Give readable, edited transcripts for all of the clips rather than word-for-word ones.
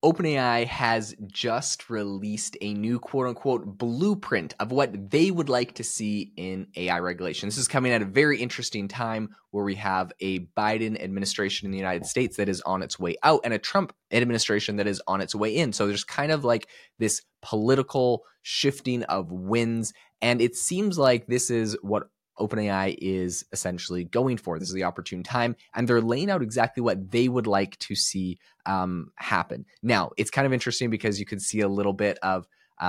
OpenAI has just released a new quote unquote blueprint of what they would like to see in AI regulation. This is coming at a very interesting time where we have a Biden administration in the United States that is on its way out and a Trump administration that is on its way in. So there's kind of like this political shifting of winds. And it seems like this is what OpenAI is essentially going for. This is the opportune time, and they're laying out exactly what they would like to see happen. Now, it's kind of interesting because you can see a little bit of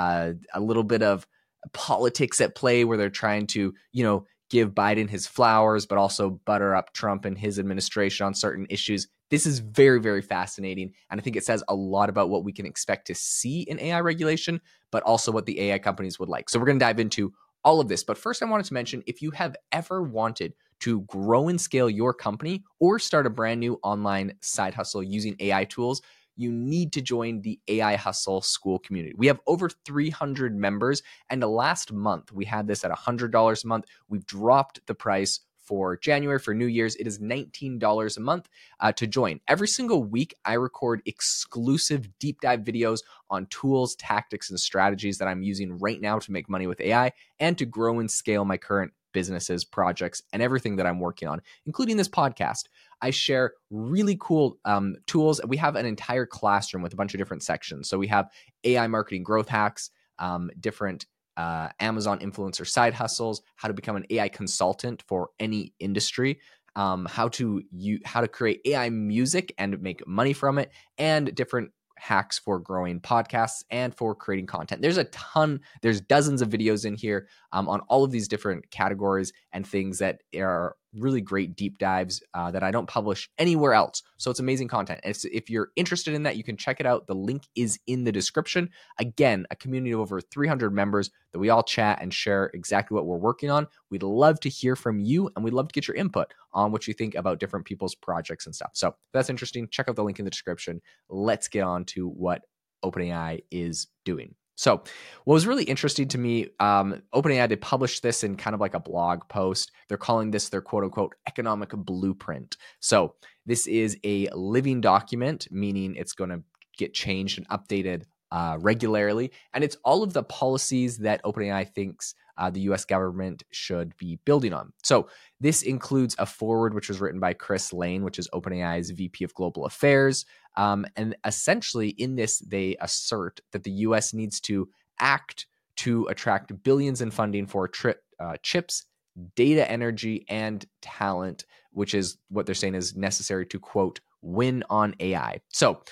politics at play where they're trying to, give Biden his flowers, but also butter up Trump and his administration on certain issues. This is very, very fascinating, and I think it says a lot about what we can expect to see in AI regulation, but also what the AI companies would like. So we're going to dive into all of this. But first, I wanted to mention, if you have ever wanted to grow and scale your company or start a brand new online side hustle using AI tools, you need to join the AI Hustle School community. We have over 300 members, and the last month we had this at $100 a month. We've dropped the price for January, for New Year's. It is $19 a month to join. Every single week, I record exclusive deep dive videos on tools, tactics, and strategies that I'm using right now to make money with AI and to grow and scale my current businesses, projects, and everything that I'm working on, including this podcast. I share really cool tools. We have an entire classroom with a bunch of different sections. So we have AI marketing growth hacks, different Amazon influencer side hustles, how to become an AI consultant for any industry, how to create AI music and make money from it, and different hacks for growing podcasts and for creating content. There's dozens of videos in here on all of these different categories and things that are really great deep dives that I don't publish anywhere else. So it's amazing content. And if you're interested in that, you can check it out. The link is in the description. Again, a community of over 300 members that we all chat and share exactly what we're working on. We'd love to hear from you, and we'd love to get your input on what you think about different people's projects and stuff. So if that's interesting, check out the link in the description. Let's get on to what OpenAI is doing. So what was really interesting to me, OpenAI, they published this in kind of like a blog post. They're calling this their quote unquote economic blueprint. So this is a living document, meaning it's going to get changed and updated regularly. And it's all of the policies that OpenAI thinks the US government should be building on. So this includes a foreword, which was written by Chris Lane, which is OpenAI's VP of Global Affairs. And essentially in this, they assert that the US needs to act to attract billions in funding for chips, data, energy, and talent, which is what they're saying is necessary to, quote, win on AI. So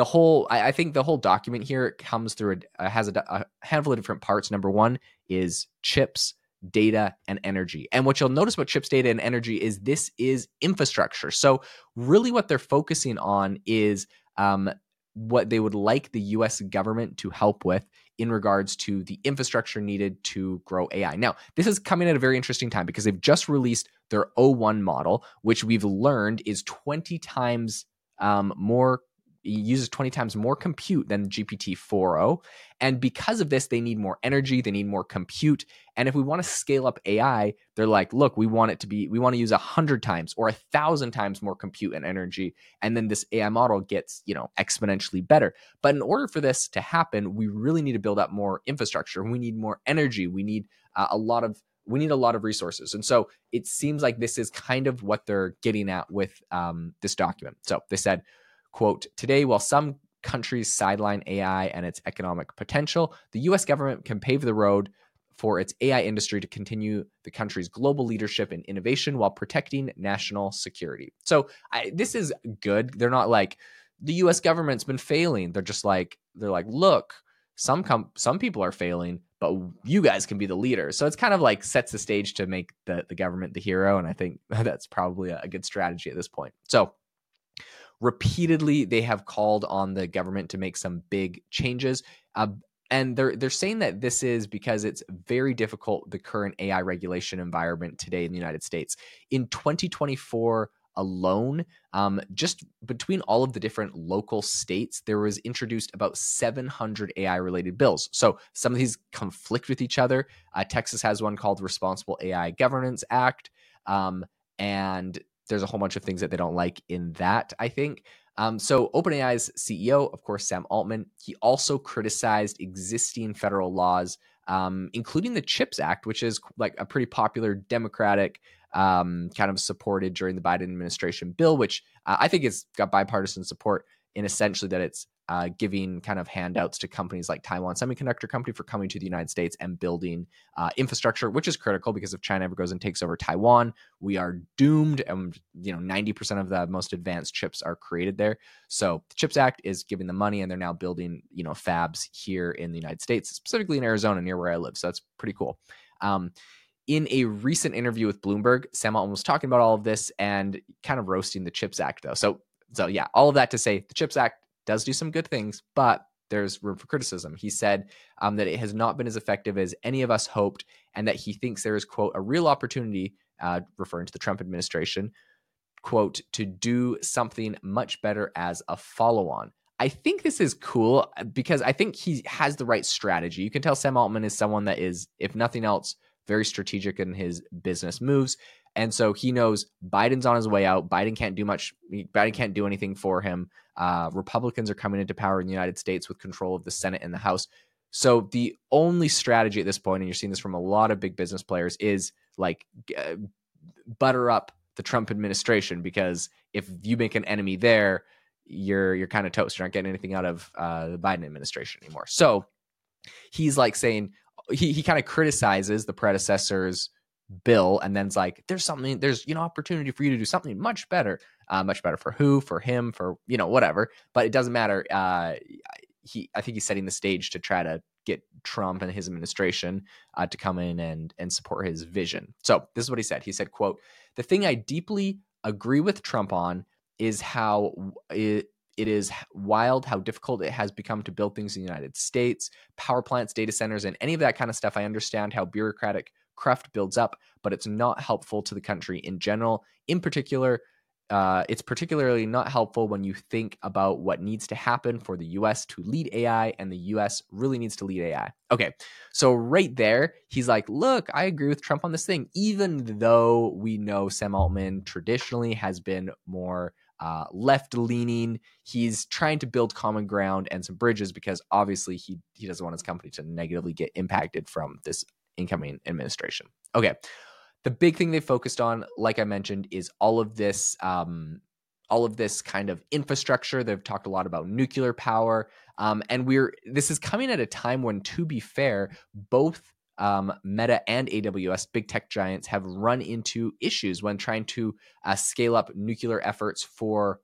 I think the whole document here comes through, has a handful of different parts. Number one is chips, data, and energy. And what you'll notice about chips, data, and energy is this is infrastructure. So really what they're focusing on is what they would like the US government to help with in regards to the infrastructure needed to grow AI. Now, this is coming at a very interesting time because they've just released their O1 model, which we've learned is 20 times more. It uses 20 times more compute than GPT-4o. And because of this, they need more energy, they need more compute. And if we want to scale up AI, they're like, look, we want to use 100 times or 1,000 times more compute and energy. And then this AI model gets, exponentially better. But in order for this to happen, we really need to build up more infrastructure. We need more energy. We need a lot of resources. And so it seems like this is kind of what they're getting at with this document. So they said, quote, today, while some countries sideline AI and its economic potential, the US government can pave the road for its AI industry to continue the country's global leadership in innovation while protecting national security. So this is good. They're not like, the US government's been failing. They're like, look, some people are failing, but you guys can be the leaders. So it's kind of like sets the stage to make the government the hero. And I think that's probably a good strategy at this point. So repeatedly, they have called on the government to make some big changes. And they're saying that this is because it's very difficult, the current AI regulation environment today in the United States. In 2024 alone, just between all of the different local states, there was introduced about 700 AI-related bills. So some of these conflict with each other. Texas has one called Responsible AI Governance Act, and there's a whole bunch of things that they don't like in that, I think. So OpenAI's CEO, of course, Sam Altman, he also criticized existing federal laws, including the CHIPS Act, which is like a pretty popular Democratic kind of supported during the Biden administration bill, which I think has got bipartisan support in essentially that it's giving kind of handouts to companies like Taiwan Semiconductor Company for coming to the United States and building infrastructure, which is critical because if China ever goes and takes over Taiwan, we are doomed. And 90% of the most advanced chips are created there. So the CHIPS Act is giving them money, and they're now building fabs here in the United States, specifically in Arizona, near where I live. So that's pretty cool. In a recent interview with Bloomberg, Sam Altman was talking about all of this and kind of roasting the CHIPS Act, though. So yeah, all of that to say the CHIPS Act does do some good things, but there's room for criticism. He said that it has not been as effective as any of us hoped, and that he thinks there is, quote, a real opportunity, referring to the Trump administration, quote, to do something much better as a follow-on. I think this is cool because I think he has the right strategy. You can tell Sam Altman is someone that is, if nothing else, very strategic in his business moves. And so he knows Biden's on his way out. Biden can't do much. Biden can't do anything for him. Republicans are coming into power in the United States with control of the Senate and the House. So the only strategy at this point, and you're seeing this from a lot of big business players, is like butter up the Trump administration, because if you make an enemy there, you're kind of toast. You're not getting anything out of the Biden administration anymore. So he's like saying, he kind of criticizes the predecessor's bill, and then's like, there's opportunity for you to do something much better for who, for him, for whatever, but it doesn't matter. I think he's setting the stage to try to get Trump and his administration to come in and support his vision. So this is what he said. He said, quote, "The thing I deeply agree with Trump on is how it is wild how difficult it has become to build things in the United States, power plants, data centers, and any of that kind of stuff. I understand how bureaucratic craft builds up, but it's not helpful to the country in general. In particular, it's particularly not helpful when you think about what needs to happen for the U.S. to lead AI, and the U.S. really needs to lead AI." Okay, so right there, he's like, look, I agree with Trump on this thing, even though we know Sam Altman traditionally has been more left-leaning. He's trying to build common ground and some bridges because obviously he doesn't want his company to negatively get impacted from this incoming administration. Okay. The big thing they focused on, like I mentioned, is all of this kind of infrastructure. They've talked a lot about nuclear power. And this is coming at a time when, to be fair, both Meta and AWS, big tech giants, have run into issues when trying to scale up nuclear efforts for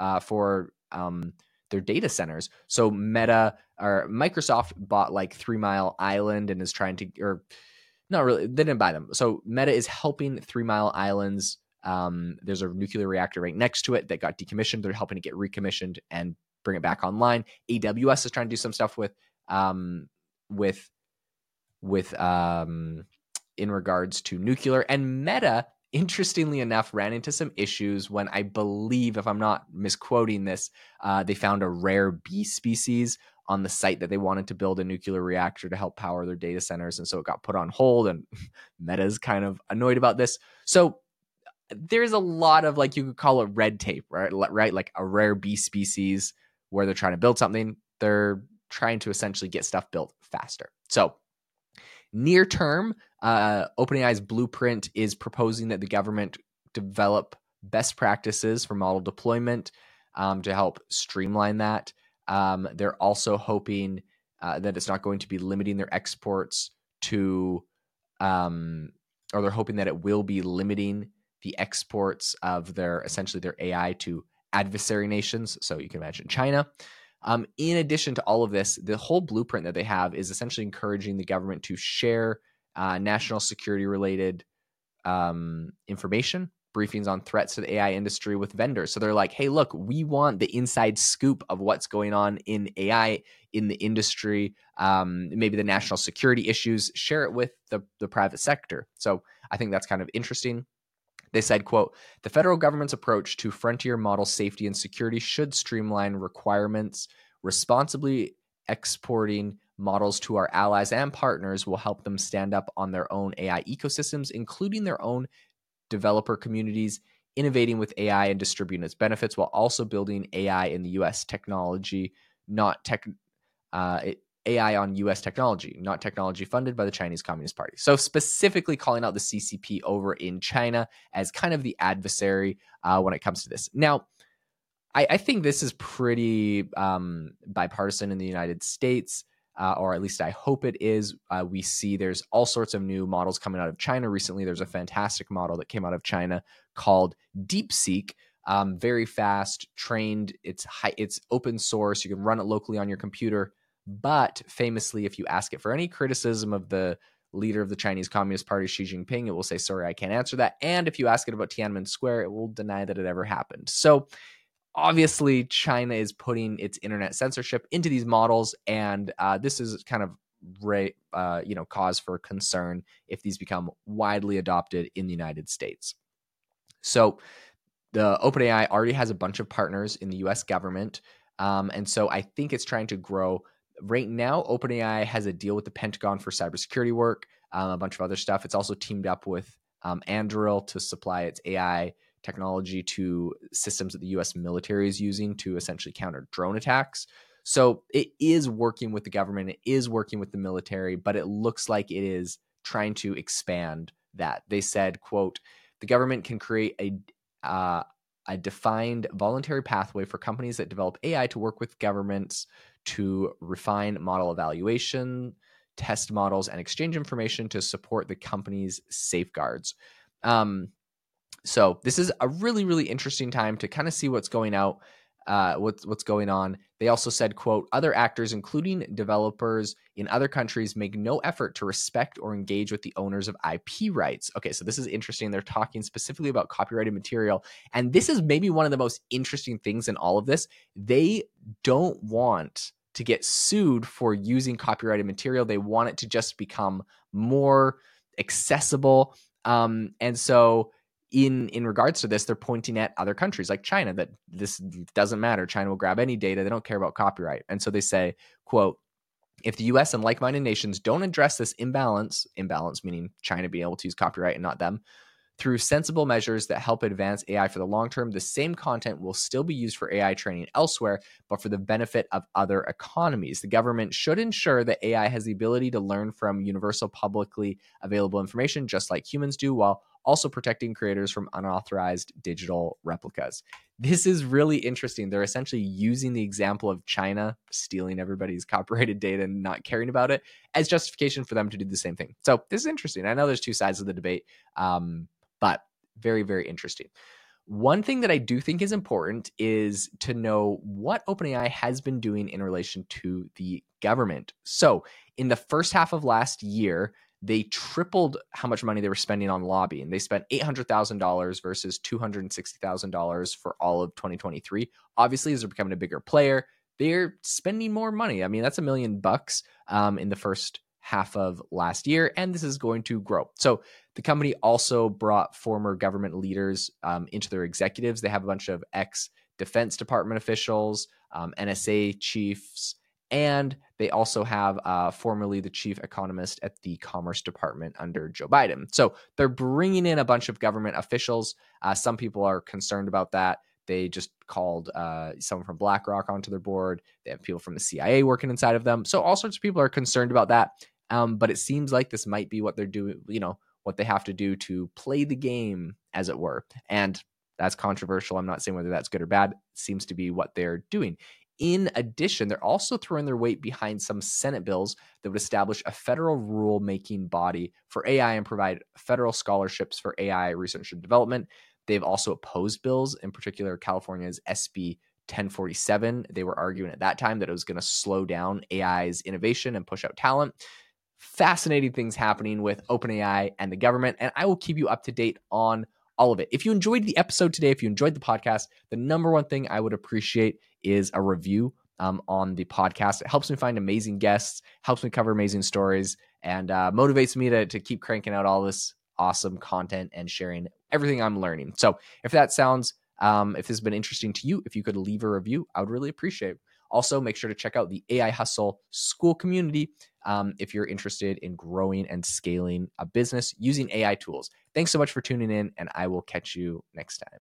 their data centers. So Microsoft bought like 3 Mile Island and is trying to, or not really, they didn't buy them. So Meta is helping 3 Mile Islands. There's a nuclear reactor right next to it that got decommissioned. They're helping it get recommissioned and bring it back online. AWS is trying to do some stuff with in regards to nuclear. And Meta, interestingly enough, ran into some issues when, I believe, if I'm not misquoting this, they found a rare bee species on the site that they wanted to build a nuclear reactor to help power their data centers. And so it got put on hold, and Meta's kind of annoyed about this. So there's a lot of, like, you could call it red tape, right? Like a rare bee species where they're trying to build something. They're trying to essentially get stuff built faster. So near term, OpenAI's blueprint is proposing that the government develop best practices for model deployment to help streamline that. They're also hoping that it's not going to be limiting their exports to, or they're hoping that it will be limiting the exports of essentially their AI to adversary nations. So you can imagine China. In addition to all of this, the whole blueprint that they have is essentially encouraging the government to share national security related information, briefings on threats to the AI industry with vendors. So they're like, hey, look, we want the inside scoop of what's going on in AI in the industry, maybe the national security issues, share it with the private sector. So I think that's kind of interesting. They said, quote, "The federal government's approach to frontier model safety and security should streamline requirements. Responsibly exporting models to our allies and partners will help them stand up on their own AI ecosystems, including their own developer communities innovating with AI and distributing its benefits while also building AI in the U.S. technology, not tech. AI on US technology, not technology funded by the Chinese Communist Party. So, specifically calling out the CCP over in China as kind of the adversary when it comes to this. Now, I think this is pretty bipartisan in the United States, or at least I hope it is. We see there's all sorts of new models coming out of China recently. There's a fantastic model that came out of China called DeepSeek. Very fast, trained. It's open source. You can run it locally on your computer. But famously, if you ask it for any criticism of the leader of the Chinese Communist Party, Xi Jinping, it will say, sorry, I can't answer that. And if you ask it about Tiananmen Square, it will deny that it ever happened. So obviously, China is putting its internet censorship into these models. And this is kind of cause for concern if these become widely adopted in the United States. So the OpenAI already has a bunch of partners in the US government. And so I think it's trying to grow. Right now, OpenAI has a deal with the Pentagon for cybersecurity work, a bunch of other stuff. It's also teamed up with Anduril to supply its AI technology to systems that the US military is using to essentially counter drone attacks. So it is working with the government, it is working with the military, but it looks like it is trying to expand that. They said, quote, the government can create a defined voluntary pathway for companies that develop AI to work with governments to refine model evaluation, test models, and exchange information to support the company's safeguards. So this is a really, really interesting time to kind of see what's going out, what's going on. They also said, quote, other actors, including developers in other countries, make no effort to respect or engage with the owners of IP rights. Okay, so this is interesting. They're talking specifically about copyrighted material. And this is maybe one of the most interesting things in all of this. They don't want to get sued for using copyrighted material. They want it to just become more accessible. And so in regards to this, they're pointing at other countries like China, that this doesn't matter. China will grab any data. They don't care about copyright. And so they say, quote, if the US and like-minded nations don't address this imbalance meaning China being able to use copyright and not them, through sensible measures that help advance AI for the long term, the same content will still be used for AI training elsewhere, but for the benefit of other economies. The government should ensure that AI has the ability to learn from universal publicly available information, just like humans do, while also protecting creators from unauthorized digital replicas. This is really interesting. They're essentially using the example of China stealing everybody's copyrighted data and not caring about it as justification for them to do the same thing. So this is interesting. I know there's two sides of the debate, but very, very interesting. One thing that I do think is important is to know what OpenAI has been doing in relation to the government. So in the first half of last year, they tripled how much money they were spending on lobbying. They spent $800,000 versus $260,000 for all of 2023. Obviously, as they're becoming a bigger player, they're spending more money. I mean, that's $1 million in the first half of last year, and this is going to grow. So the company also brought former government leaders into their executives. They have a bunch of ex-Defense Department officials, NSA chiefs, and they also have formerly the chief economist at the Commerce Department under Joe Biden. So they're bringing in a bunch of government officials. Some people are concerned about that. They just called someone from BlackRock onto their board. They have people from the CIA working inside of them. So all sorts of people are concerned about that. But it seems like this might be what they're doing, what they have to do to play the game, as it were. And that's controversial. I'm not saying whether that's good or bad. It seems to be what they're doing. In addition, they're also throwing their weight behind some Senate bills that would establish a federal rule-making body for AI and provide federal scholarships for AI research and development. They've also opposed bills, in particular California's SB 1047. They were arguing at that time that it was going to slow down AI's innovation and push out talent. Fascinating things happening with OpenAI and the government, and I will keep you up to date on all of it. If you enjoyed the episode today, if you enjoyed the podcast, the number one thing I would appreciate is a review on the podcast. It helps me find amazing guests, helps me cover amazing stories, and motivates me to keep cranking out all this awesome content and sharing everything I'm learning. So if that sounds, if this has been interesting to you, if you could leave a review, I would really appreciate it. Also, make sure to check out the AI Hustle School community if you're interested in growing and scaling a business using AI tools. Thanks so much for tuning in, and I will catch you next time.